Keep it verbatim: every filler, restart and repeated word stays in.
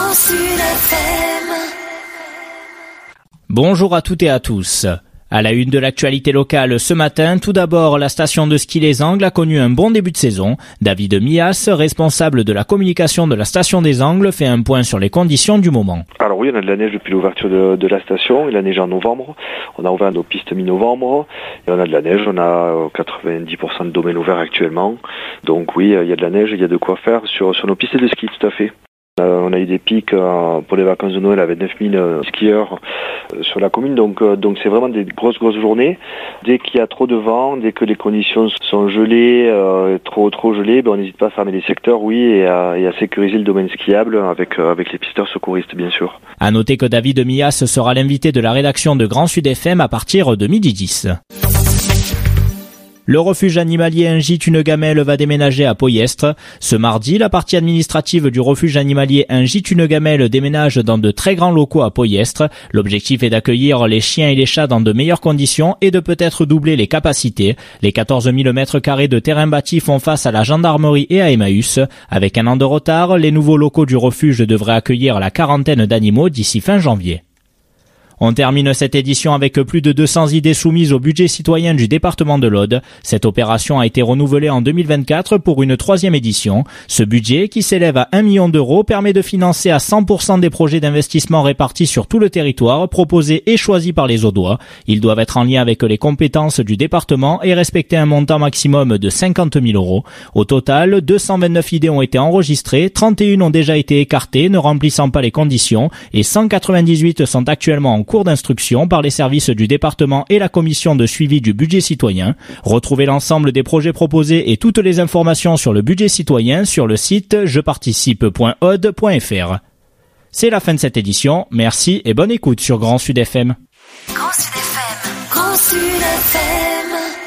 Grand Sud F M. Bonjour à toutes et à tous. À la une de l'actualité locale ce matin, tout d'abord, la station de ski Les Angles a connu un bon début de saison. David Mias, responsable de la communication de la station des Angles, fait un point sur les conditions du moment. Alors oui, on a de la neige depuis l'ouverture de, de la station. Il a neigé en novembre. On a ouvert nos pistes mi-novembre. Et on a de la neige. On a quatre-vingt-dix pour cent de domaine ouvert actuellement. Donc oui, il y a de la neige, il y a de quoi faire sur, sur nos pistes de ski, tout à fait. Euh, on a eu des pics euh, pour les vacances de Noël avec neuf mille euh, skieurs euh, sur la commune, donc euh, donc c'est vraiment des grosses grosses journées. Dès qu'il y a trop de vent, dès que les conditions sont gelées, euh, trop trop gelées, ben on n'hésite pas à fermer les secteurs, oui, et à, et à sécuriser le domaine skiable avec euh, avec les pisteurs secouristes, bien sûr. À noter que David Mias sera l'invité de la rédaction de Grand Sud F M à partir de midi dix. Le refuge animalier Un Gîte Une Gamelle va déménager à Poyestre. Ce mardi, la partie administrative du refuge animalier Un Gîte Une Gamelle déménage dans de très grands locaux à Poyestre. L'objectif est d'accueillir les chiens et les chats dans de meilleures conditions et de peut-être doubler les capacités. Les quatorze mille mètres carrés de terrain bâti font face à la gendarmerie et à Emmaüs. Avec un an de retard, les nouveaux locaux du refuge devraient accueillir la quarantaine d'animaux d'ici fin janvier. On termine cette édition avec plus de deux cents idées soumises au budget citoyen du département de l'Aude. Cette opération a été renouvelée en deux mille vingt-quatre pour une troisième édition. Ce budget, qui s'élève à un million d'euros, permet de financer à cent pour cent des projets d'investissement répartis sur tout le territoire, proposés et choisis par les Audois. Ils doivent être en lien avec les compétences du département et respecter un montant maximum de cinquante mille euros. Au total, deux cent vingt-neuf idées ont été enregistrées, trente et une ont déjà été écartées, ne remplissant pas les conditions, et cent quatre-vingt-dix-huit sont actuellement en cours d'instruction par les services du département et la commission de suivi du budget citoyen. Retrouvez l'ensemble des projets proposés et toutes les informations sur le budget citoyen sur le site je participe point aude point f r. C'est la fin de cette édition. Merci et bonne écoute sur Grand Sud F M. Grand Sud F M. Grand Sud F M.